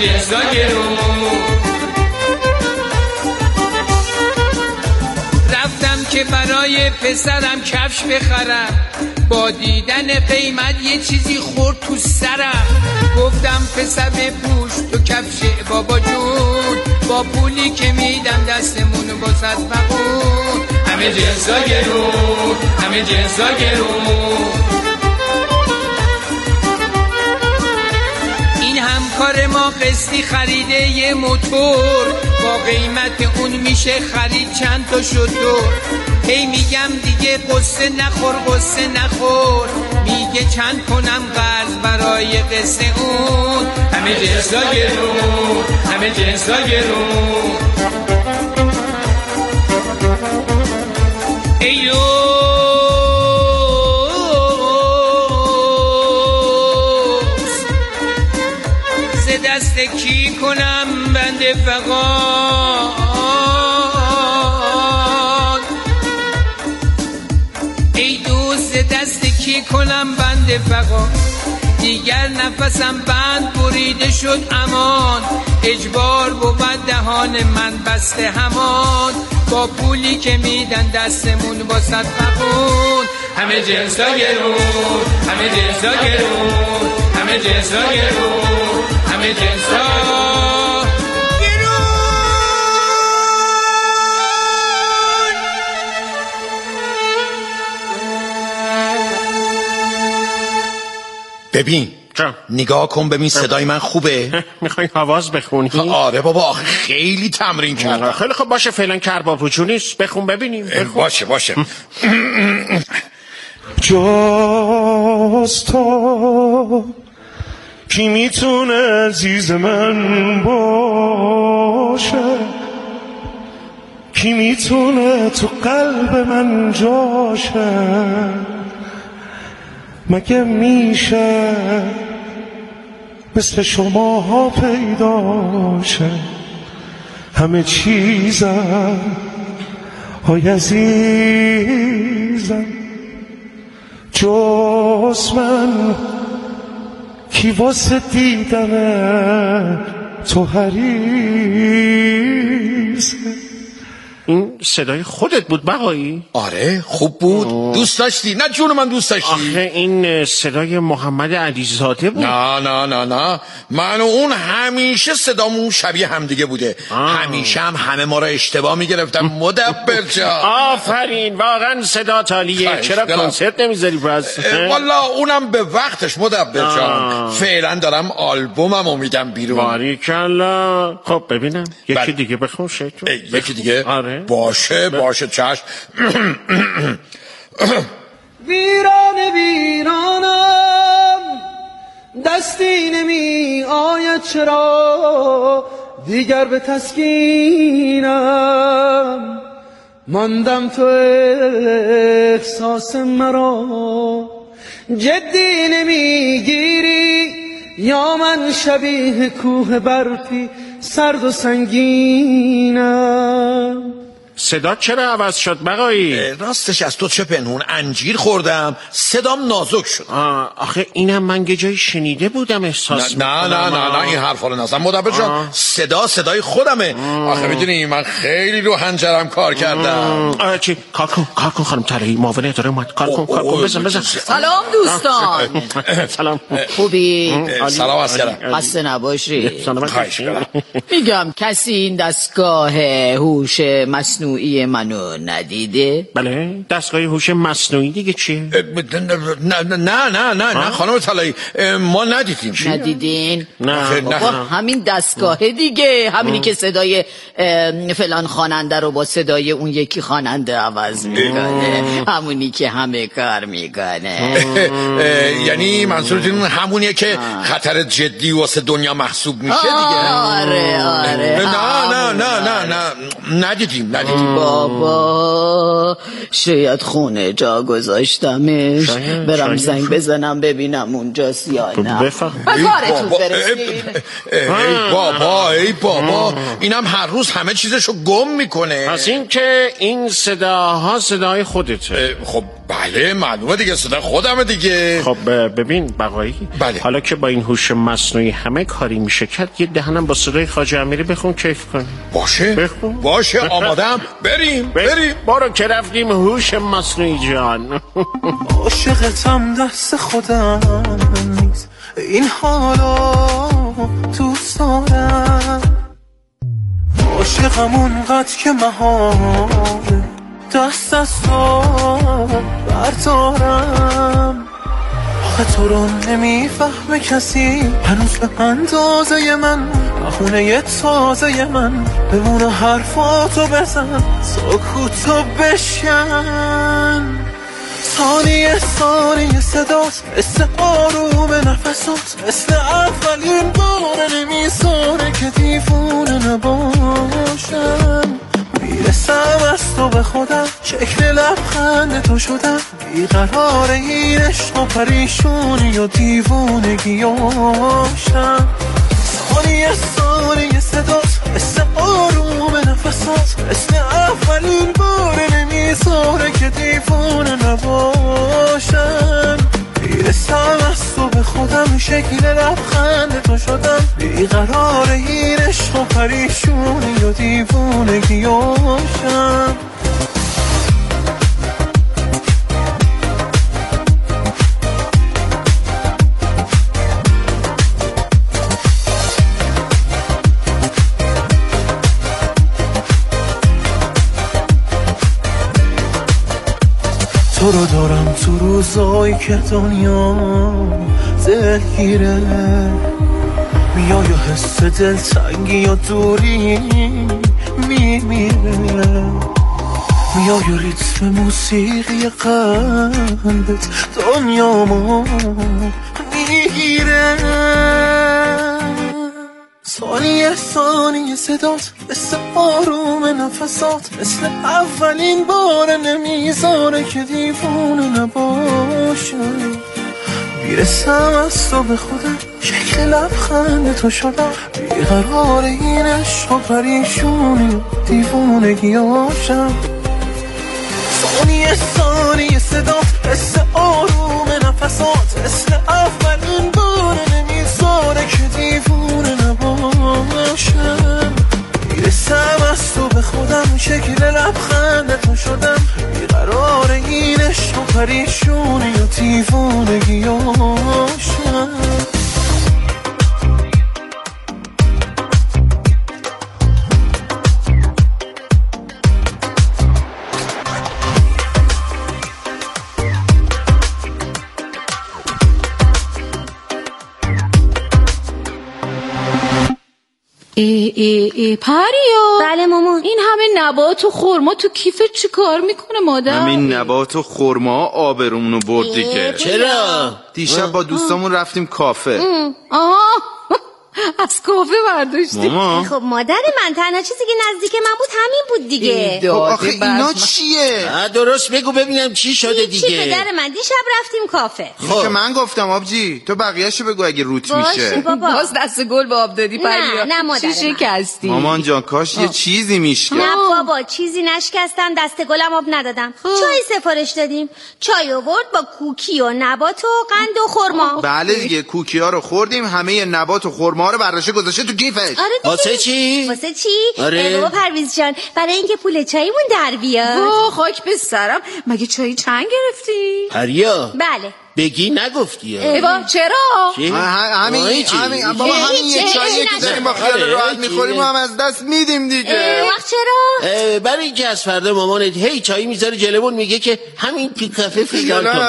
جنسا گرون. رفتم که برای پسرم کفش بخرم، با دیدن قیمت یه چیزی خورد تو سرم. گفتم پسر بپوش تو کفش بابا جون، با پولی که میدم دستمون با صد فقون. همه جنسا گرون، همه جنسا گرون. این همکار ما قسطی خریده یه موتور، با قیمت اون میشه خرید چند تا شتر. هی میگم دیگه قصه نخور قصه نخور، میگه چند کنم قرض برای قصه اون. همه جنسا گرون، همه جنسا گرون. ای دست کی کنم بنده فقط، ای دوست دست کی کنم بنده فقط. دیگر نفسم بند بریده شد امان، اجبار بود دهان من بسته همان. با پولی که میدن دستمون با صد فقون. همه جنسا گرون، همه جنسا گرون، همه جنسا گرون، همه جنسا گرون. ببین نگاه کن ببین صدای من خوبه؟ میخوای آواز بخونی؟ آره بابا آخه خیلی تمرین کردم. خیلی خب باشه فعلا کرباب وجود نیست، بخون ببینیم. باشه باشه. جاست تو کی میتونه عزیز من باشه، کی میتونه تو قلب من جاشه، مگه میشه مثل شماها پیدا شه. همه چیزم های عزیزم جز من، کی واسه دیدن تو حریصه. این صدای خودت بود بقایی؟ آره خوب بود. دوست داشتی؟ نه جون من دوست داشتی. آخه این صدای محمد علیزاده بود. نه نه نه نه، من و اون همیشه صدامون شبیه همدیگه بوده. همیشه هم همه ما را اشتباه میگرفتم. مدبر جان آفرین، واقعا صدا تالیه. چرا کنسرت نمیذاری پس؟ والا اونم به وقتش مدبر جان. فعلا دارم آلبوممو میدم بیرون. باریکلا. خب ببینم یکی دیگه بخون شیطون. یکی دیگه؟ آره. باشه باشه چشم. ویرانه ویرانم دستی نمی آید، چرا دیگر به تسکینم ماندم تو احساس مرا. جدی نمیگیری یا من شبیه کوه برفی سرد و سنگینم. صدا چرا عوض شد بقایی؟ راستش از تو چه پنهون، انجیر خوردم صدام نازک شد. آخه اینم من یه جایی شنیده بودم احساس نه نه نه نه این حرفا رو نزن مدبر جان. صدای خودمه. آخه میدونی من خیلی رو حنجرم کار کردم. چی؟ کار کن خانم طلایی، معاون اداره اومد. کار کن بزن. سلام دوستان. سلام. خوبی؟ سلام عسکرم. خسته نباشی. خواهش می‌کنم. میگم کسی این دستگاه هوش مصنوعی منو ندیده؟ بله دستگاه هوش مصنوعی دیگه چیه؟ نه خانم طلایی ما ندیدیم. ندیدین؟ نه همین دستگاه دیگه، همینی که صدای فلان خواننده رو با صدای اون یکی خواننده عوض میکنه، همونی که همه کار میکنه. یعنی منظورتون همونیه که خطر جدی واسه دنیا محسوب میشه دیگه؟ آره نه ندیدیم. ای بابا، شاید خونه جا گذاشتمش. برم زنگ بزنم ببینم اونجاست یا نه. کارتون برسید. ای بابا اینم هر روز همه چیزشو گم میکنه. از این که این صداها صدای خودته. خب بله معلومه دیگه، صدا خودمه دیگه. خب ببین بقایی، بله. حالا که با این هوش مصنوعی همه کاری میشه کرد، یه دهنم با صدای خواجه امیری بخون کیف کن. باشه بخون. باشه آمادم. بریم برو که رفتیم هوش مصنوعی جان. عاشقتم دست خودم نیست، این حالا دوست دارم. عاشقم اونقدر که محاله دست از تو بردارم. آخه تو رو نمیفهمه کسی هنوز به اندازه من، بخونه تازه من بمونه حرفاتو بزن، سکوتو بشکن. ثانیه صدات مثل آروم نفسات، مثل اولین بار نمیذاره که دیوونه نباشم. میرسم از تو به خودم، شکل لبخند تو شدم، بیقرار این عشق و پریشونی و دیوونگیاشم. ثانیه صدات مثل آروم نفسات، مثل اولین بار نمیذاره که دیوونه نباشم. میرسم از تو به خودم، شکل لبخند تو شدم، بیقرار این عشق و پریشونی و دیوونگیاشم. تو رو دارم تو روزایی که دنیا دلگیره، میای و حس دلتنگی و دوری میمیره، میای و ریتم موسیقی قلبت دنیامو میگیره. ثانیه صدات مثل آروم نفسات، مثل اولین بار نمیذاره که دیوونه نباشه. میرسم از تو به خودم، شکل لبخند تو شدم، بیقرار این عشق و پریشونی و دیوونگیاشم. ثانیه صدات مثل آروم نفسات، مثل اولین بار نمیذاره که دیوونه نباشم. میرسم از تو به خودم، شکل لبخند تو شدم، بیقرار این عشق و پریشونی و دیوونگیاشم. پریا. بله مامان. این همه نبات و خرما تو کیفت چی کار میکنه مادر؟ همین نبات و خرما آبرومونو برد دیگه. چرا؟ دیشب با دوستامون رفتیم کافه. از کافه برداشتی؟ ماما خب مادر من، تنها چیزی که نزدیک من بود همین بود دیگه. خب آخه اینا چیه؟ درست بگو ببینم چی شده دیگه. چی پدر من، دیشب رفتیم کافه. خب که من گفتم آبجی، تو بقیه‌شو بگو اگه روت میشه. بابا. باز دست گل به آب دادی پریا. نه مادر چی شکستی؟ مامان جان کاش یه چیزی میشه. نه بابا چیزی نشکستم، دست گلم آب ندادم. چای سفارش دادیم، چای آورد با کوکی و نبات و قند و خرما. بله دیگه کوکی‌ها رو خوردیم، همه نبات و خرما رو برداشته گذاشته تو کیفش. آره واسه چی؟ آره. بابا پرویز جان، برای اینکه پول چایمون در بیاد. خاک به سرم، مگه چای چند گرفتی؟ پریا بله. بگی نگفتی بابا چرا؟ همین یه چاییه که داریم با خیال راحت میخوریم و هم از دست میدیم دیگه. وقت چرا؟ برای اینکه از فردا مامانت هی چایی میذاره جلومون میگه که همین تو کافه فشار کن.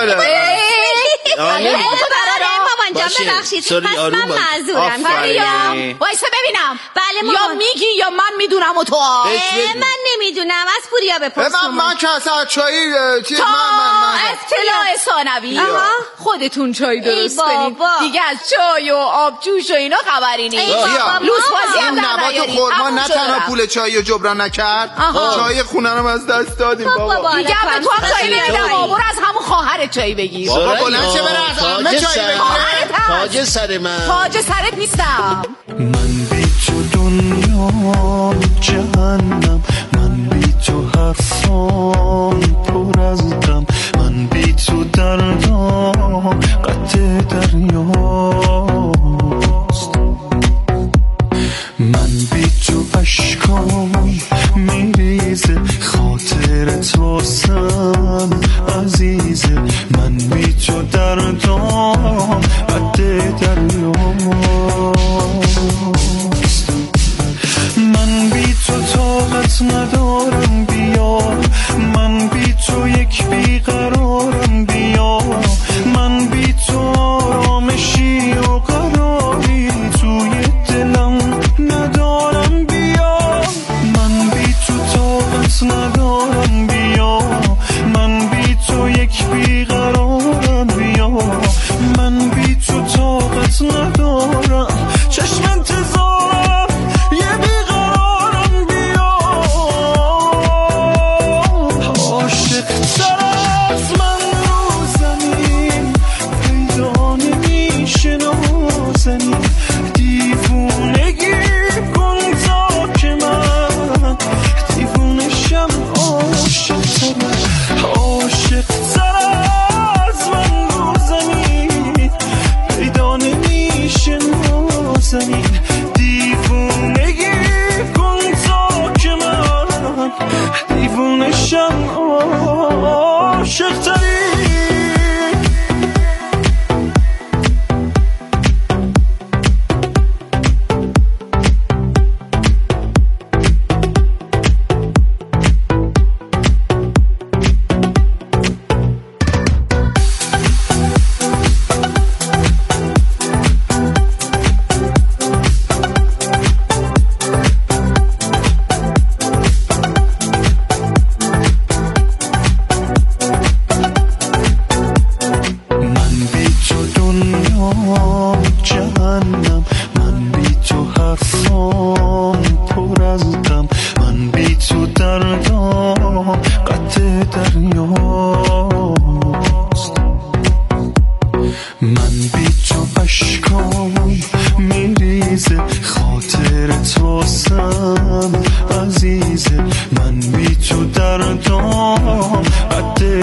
مامان جان ببخشید، پس من معذورم. وایسا ببینم. بله مامان. یا میگی یا من میدونم و تو من نمیدونم، از پوریا بپرس. من که اصلا چایی اطلاع ثانوی خودتون چای درست کنید دیگه. از چای و آب جوش و اینا خبری نیست. لوس بازی هم در نیارید. نبات خورما نه تنها پول چای رو جبران نکرد، چای خونه رو از دست دادیم بابا. دیگه به تو هم چای نمیدم. برو از همون خواهر چای بگیر. بابا بلند شه بره از همه چای بگیر. تاج سر من. تاج سرت نیستم. من بی تو دنیا جهنم، من بی تو حرفام پر از غم، من بی تو دردام قطع دریاست، من بی تو اشکام میریزه، خاطرت واسم عزیزه، من بی تو دردام قطع دریاست، من بی تو طاقت ندارم بیا، من بی تو یک بیقرارم بیا، من بی تو آرامشی و قراری توی دلم ندارم بیا، من بی تو طاقت ندارم بیا، من بی تو یک بیقرارم بیا، من بی تو طاقت ندارم، چشم انتظارم یه بیقرارم بیا، عاشق تر از من رو زمین پیدا نمیشه نازنین، دیوونگی کن تا که من دیوونشم، عاشق تر از من رو زمین پیدا نمیشه نازنین، دیوونگی کن تا که من دیوونشم، عاشق تری. جهنم، من بی تو حرفام پر از غم، من بی تو دردام قطع دریاست، من بی تو اشکام میریزه، خاطرت واسم عزیزه، من بی تو دردام قطع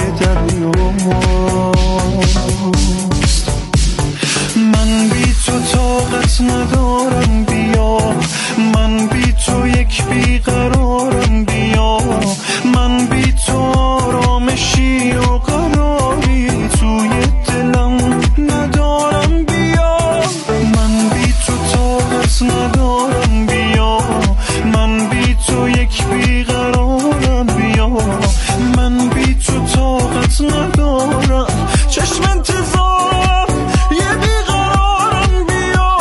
دریاست، من بی تو طاقت ندارم بیا، من بی تو یک بیقرارم بیا، من بی تو آرامشی و قراری توی دلم ندارم بیا، من بی تو طاقت ندارم بیا، من بی تو یک بیقرارم بیا، من بی تو طاقت ندارم، چشم انتظارم یه بیقرارم بیا،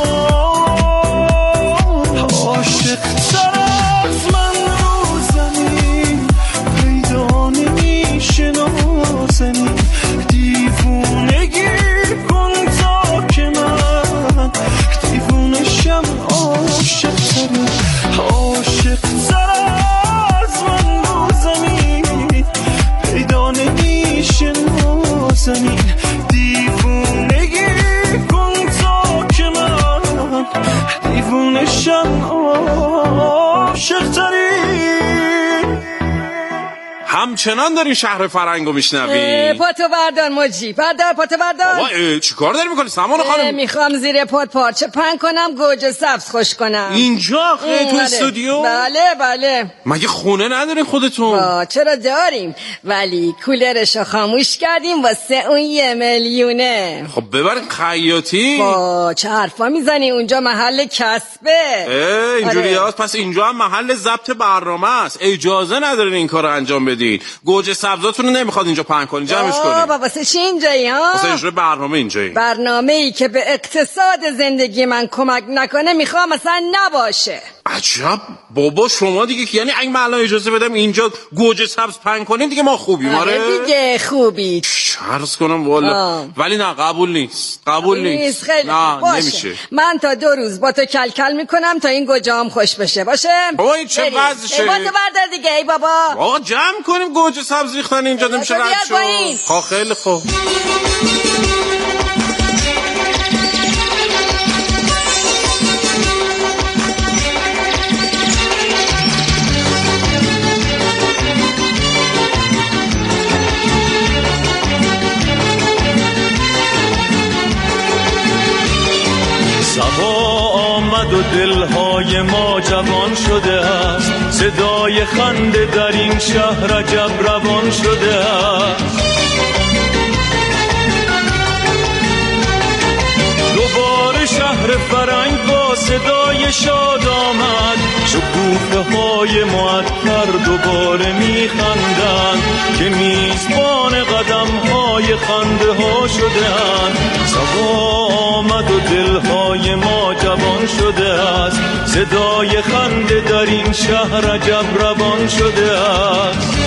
عاشق تر از من رو زمین پیدا نمیشه نازنین، دیوونگی کن تا که من دیوونشم، عاشق تر از من رو زمین پیدا نمیشه نازنین، دیوونگی کن تا که من دیوونشم، عاشق تری. همچنان داری شهر فرنگو میشنوی؟ پاتو بردار موجی، بردار پاتو بردار. بابا چی کار داری میکنی سامان خانم؟ میخوام زیر پات پارچه پهن کنم، گوجه سبز خوش کنم. اینجا تو استودیو؟ بله. مگه خونه ندارین خودتون؟ چرا داریم، ولی کولرشو خاموش کردیم واسه اون 1 میلیونه. خب ببرین خیاطی. چه حرفا میزنی، اونجا محل کسبه. اینجوری هست. پس اینجا هم محل ضبط برنامه است، اجازه ندارین این کارو انجام بدین. گوجه سبزاتون رو نمیخواد اینجا پهن کنین، جمعش کنین. واسه چی اینجایی ها؟ واسه اجرای برنامه اینجایی. برنامه‌ای که به اقتصاد زندگی من کمک نکنه میخوام اصلا نباشه. عجب بابا شما دیگه که یعنی اگه من الان اجازه بدم اینجا گوجه سبز پهن کنین دیگه ما خوبیم. آره دیگه خوبی عرض کنم والا ولی نه قبول نیست خیلی نه باشه. نمیشه. من تا 2 روز با تو کلکل میکنم تا این گوجه هم خوش بشه باشه. بابا این چه وضعشه؟ بادو بردار دیگه ای بابا. آقا جمع کنیم گوجه سبز ریختن اینجا نمیشه رد شد. خیلی خوب. صبا آمد و دلهای ما جوان شده است، صدای خنده در این شهر عجب روان شده است. دوباره شهر فرنگ با صدای شاد آمد، شکوفه های معطر دوباره میخندند که میزبان قدم های خنده ها شده‌اند. صبا آمد و دلهای ما جوان شده است، صدای خنده در این شهر عجب روان شده است.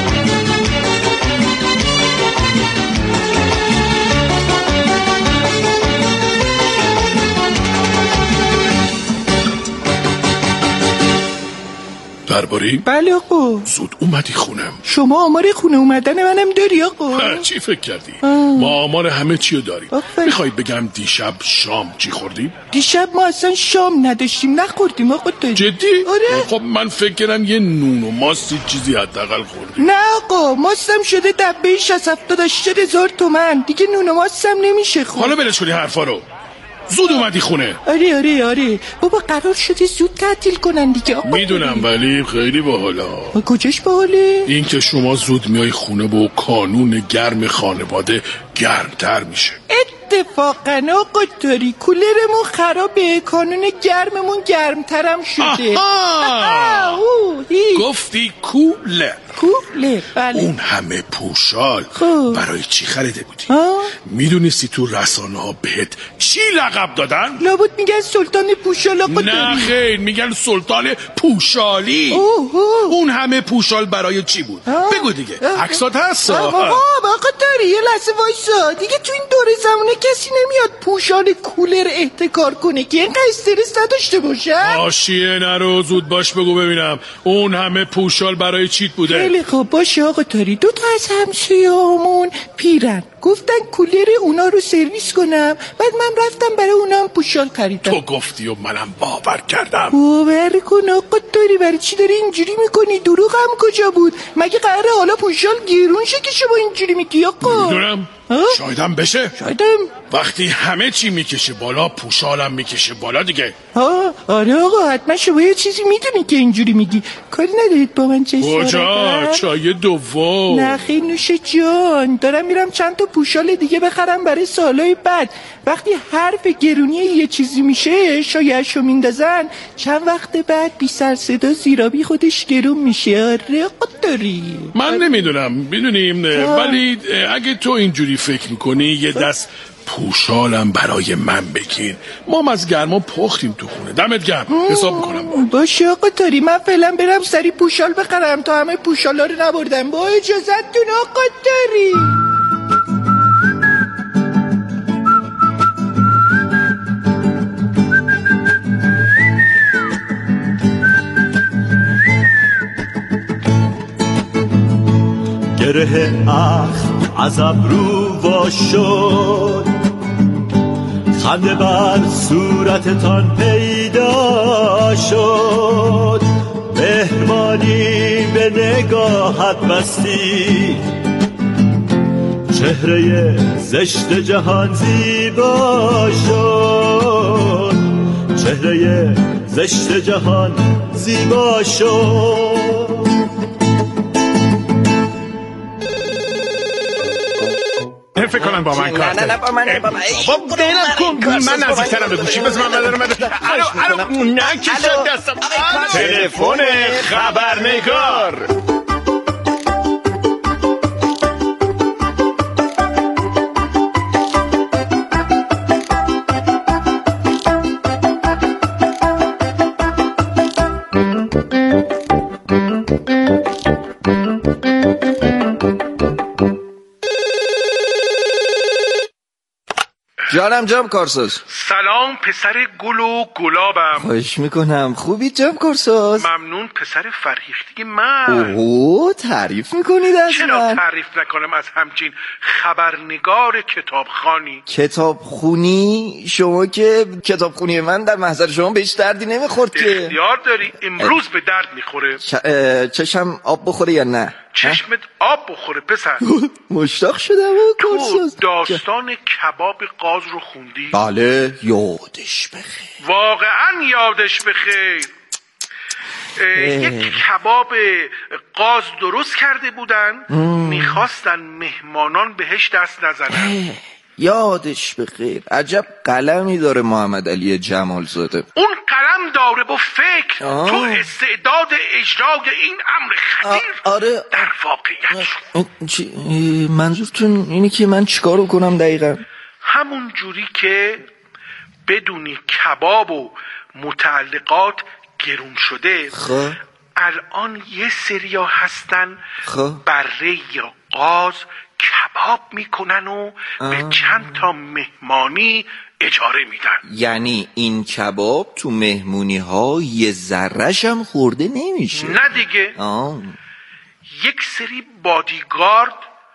درباری؟ بله آقا. زود اومدی خونم. شما آمار خونه اومدن منم داری آقا؟ چی فکر کردی؟ ما آمار همه چی رو داریم. میخوای بگم دیشب شام چی خوردیم؟ دیشب ما اصلا شام نداشتیم، نخوردیم آقا. جدی؟ آره. خب من فکر کردم یه نون و ماستی چیزی حداقل خوردیم. نه آقا، ماستم شده دبه 60-70 تومن دیگه، نون و ماستم نمیشه خورد. حالا بلش کنی حرفا رو. زود اومدی خونه. آره بابا قرار شده زود تعطیل کنن دیگه آقا. میدونم ولی خیلی باحالا. کجاش باحاله؟ این که شما زود میای خونه با کانون گرم خانواده گرمتر میشه. اتفاقا آقا داری کولرمون خرابه، کانون گرممون گرمترم شده. گفتی کولر. بله. اون همه پوشال برای چی خریده بودی؟ میدونستی تو رسانه ها بهت چی لقب دادن؟ لابد میگن سلطان پوشال آقا. نه خیر، میگن سلطان پوشالی. اون همه پوشال برای چی بود؟ بگو دیگه. عکسات هست. آقا داری یه لحظه وایسا دیگه. تو این دوره زمانه کسی نمیاد پوشال کولر احتکار کنه که اینقدر استرس نداشته باشه. آشیه نرو، زود باش بگو ببینم اون همه پوشال برای چیت بوده؟ خیلی خوب باشه آقا داری. 2 تا از همسایه‌هامون پیرن، گفتن کولر اونا رو سرویس کنم، بعد من رفتم برای اونا هم پوشال خریدم. تو گفتی و منم باور کردم. باور کن آقا داری. برای چی داری اینجوری میکنی؟ دروغ هم کجا بود؟ مگه قراره حالا پوشال گیرون شه که شما اینجوری میگی آقا؟ میدونم. شایدم بشه. شایدم. وقتی همه چی میکشه بالا پوشالم میکشه بالا دیگه. آره آقا حتما شما یه چیزی میدونی که اینجوری میگی. کاری ندارید با من چه کجا؟ چای دوم. نه خیلی نوش جان. دارم میرم چند تا پوشال دیگه بخرم برای سالهای بعد. وقتی حرف گرونی یه چیزی میشه شایعشو میندازن، چند وقت بعد بی سر صدا زیرابی خودش گرون میشه. آره آقا داری. من نمیدونم میدونیم ولی اگه تو اینجوری فکر میکنی یه دست پوشالم برای من بگیر. ما از گرما پختیم تو خونه. دمت گرم. حساب میکنم. باشه آقا داری. من فعلا برم سری پوشال بخرم تا همه پوشالا رو نبردم. با اجازتون آقا داری. گره از ابرو وا شد، خنده بر صورتتان پیدا شد، مهربانی به نگاهت بستی، چهره زشت جهان زیبا شد، چهره زشت جهان زیبا شد. فکر کنم با من کار نه با من بابا دلم کن. من نزدیکترم به گوشی. بذار من بدارم. الو نه که شد دستم. تلفن خبرنگار. جانم جناب کارساز. سلام پسر گل و گلابم. خواهش میکنم. خوبی جناب کارساز؟ ممنون پسر فرهیخته من. اوه تعریف میکنید از چرا من؟ تعریف نکنم از همچین خبرنگار کتابخوانی. کتابخونی؟ شما که کتابخونی من در محضر شما بهش دردی نمیخورد که. اختیار داری امروز به درد میخوره. چشم آب بخوره یا نه؟ چشمت آب بخوره پسر. مشتاق شدم کارساز. تو داستان کباب قاز رو خوندی؟ بله یادش بخیر. واقعا یادش بخیر. یک کباب قاز درست کرده بودن، میخواستن مهمانان بهش دست نزنن. یادش بخیر. عجب قلمی داره محمد علی جمالزاده. اون قلم داره با فکر تو استعداد اجرای این امر خطیر. آره در واقعیت منظورتون اینه که من چیکارو کنم دقیقا؟ همون جوری که بدونی کباب و متعلقات گرون شده. الان یه سریا هستن بره یا قاز کباب میکنن و به چند تا مهمانی اجاره میدن. یعنی این کباب تو مهمونی ها یه ذره‌ش هم خورده نمیشه؟ نه دیگه. یک سری بادیگارد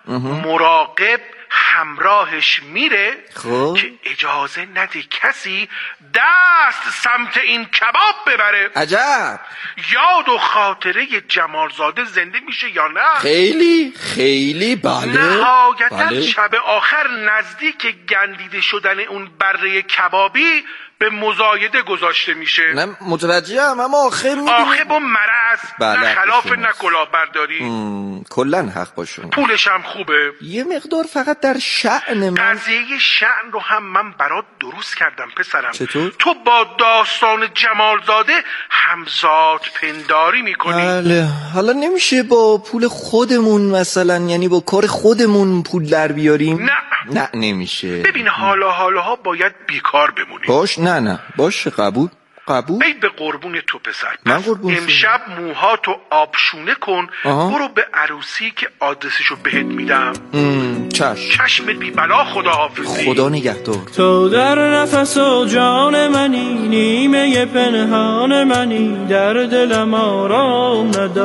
مراقب همراهش میره که اجازه نده کسی دست سمت این کباب ببره. عجب. یاد و خاطره جمالزاده زنده میشه یا نه؟ خیلی خیلی بله. نهایتا شب آخر نزدیک گندیده شدن اون بره کبابی به مزایده گذاشته میشه. نه متوجهم اما آخر با مرض نه خلاف نه کلاهبرداری. کلن حق باشون. پولش هم خوبه. یه مقدار فقط در شأن من. قضیه شأن رو هم من برات درست کردم پسرم. چطور؟ تو با داستان جمالزاده همزاد پنداری میکنی. بله. حالا نمیشه با پول خودمون مثلا، یعنی با کار خودمون پول در بیاریم؟ نه نمیشه. ببین حالاها باید بیکار بمونی. نه باشه قبول. ای به قربون تو پسر. من قربون امشب موهاتو آبشونه کن. برو به عروسی که آدرسشو بهت میدم. چشمت بی بلا. خداحافظی. خدا نگهدار. تو در نفس و جان منی، نیمه پنهان منی، در دلم آرام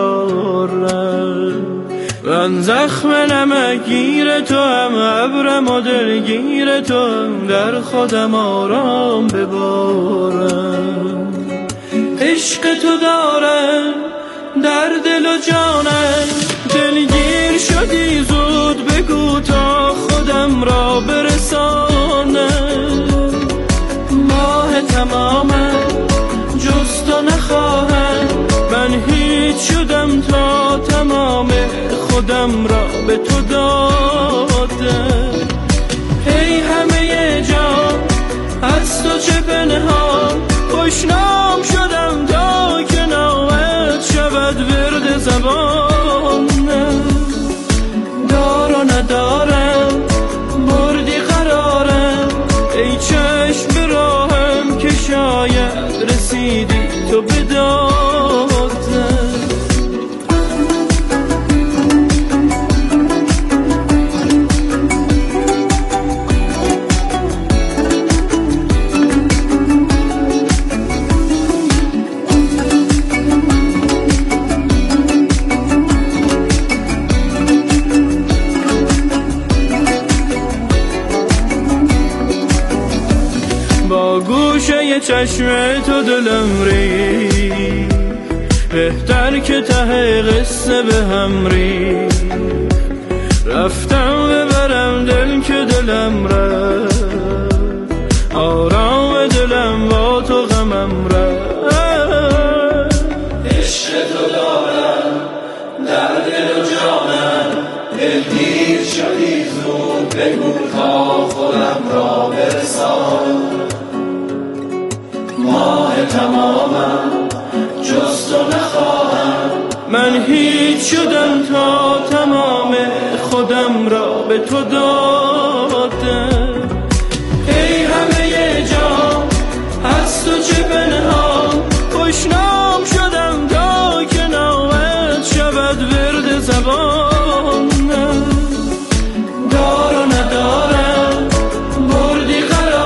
ندارم. من زخم نمکگیر تو هم، ابرم و دلگیر تو هم، در خودم آرام ببارم. عشق تو دارم در دل و جانم، دلگیر شدی زود بگو تا خودم را برسانم. ماه تمامم جز تو نخواهم، من هیچ شدم تا تمام خودم را به تو دادم. ای همه جان از تو چه پنهان، خوشنام شدم تا که نامت شود ورد زبانم. دار و ندارم بردی قرارم، ای چشم به راهم که شاید رسیدی تو بدادم. گوشه چشم تو دلم ری، بهتر که ته قصه به هم ری. رفتم ببرم دل که دلم رفت، آرام دلم با تو غمم رفت. عشق تو دارم در دل و جانم، دلگیر شدی زود بگو تا خودم را برسان. ماه تمامم جز تو نخواهم، من هیچ شدم تا تمام خودم را به تو دادم. ای همه جان از تو چه پنهان، خوشنام شدم تا که نامت شود ورد زبانم. دار و ندارم بردی قرار،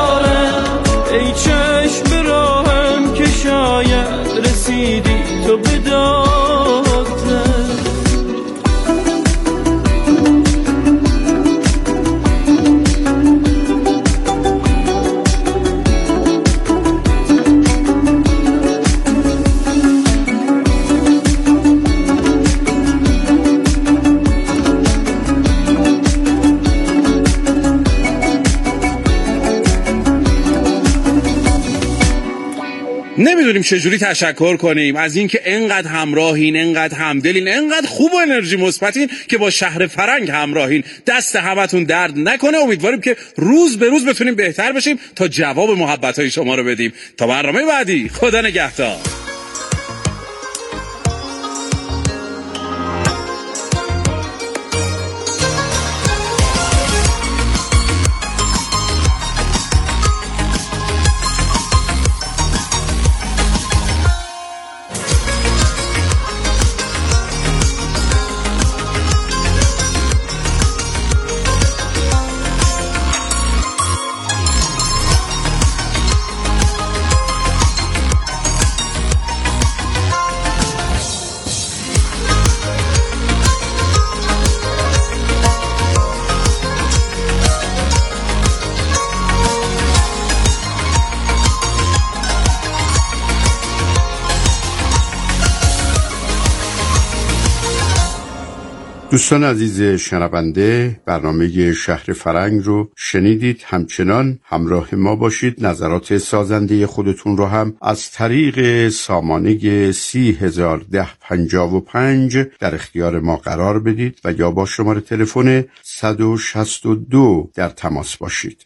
نمیدونیم چجوری تشکر کنیم از اینکه انقدر همراهین، انقدر همدلین، انقدر خوب و انرژی مثبتین که با شهر فرنگ همراهین. دست همتون درد نکنه. امیدواریم که روز به روز بتونیم بهتر بشیم تا جواب محبت‌های شما رو بدیم. تا برنامه بعدی، خدا نگهدار. دوستان عزیز شنونده، برنامه شهر فرنگ رو شنیدید. همچنان همراه ما باشید. نظرات سازنده خودتون رو هم از طریق سامانه 301055 در اختیار ما قرار بدید و یا با شماره تلفن 162 در تماس باشید.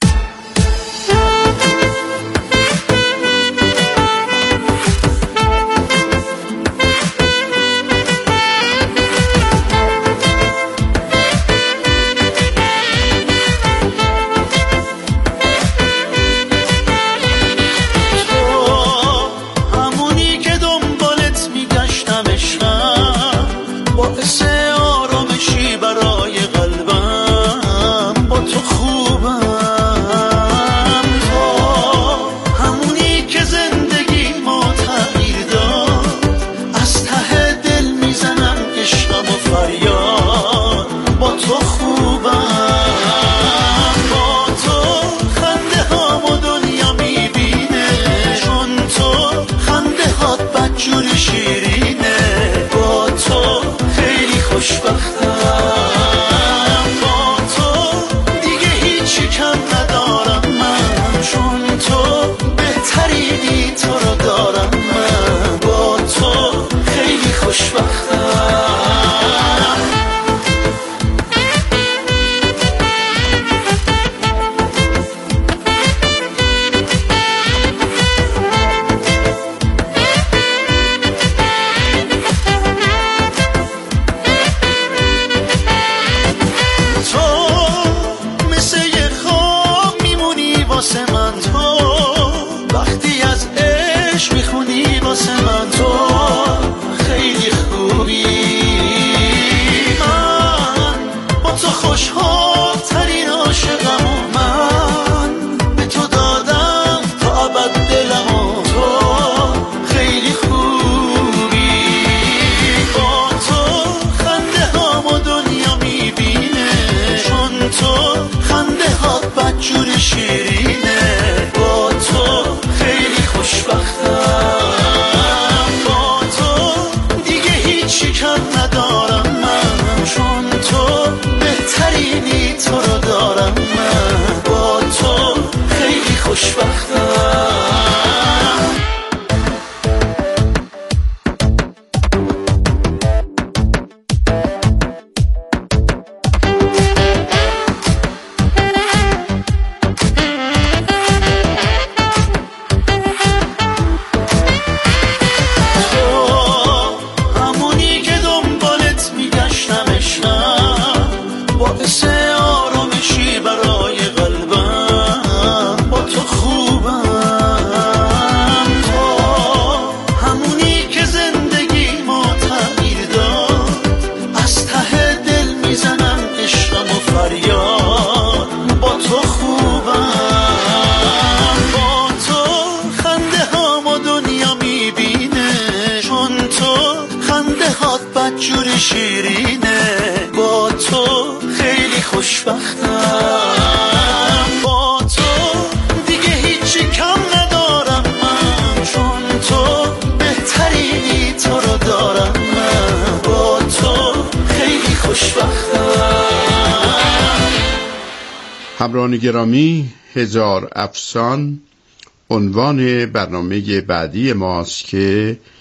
همراهان گرامی، هزار افسان عنوان برنامه بعدی ماست که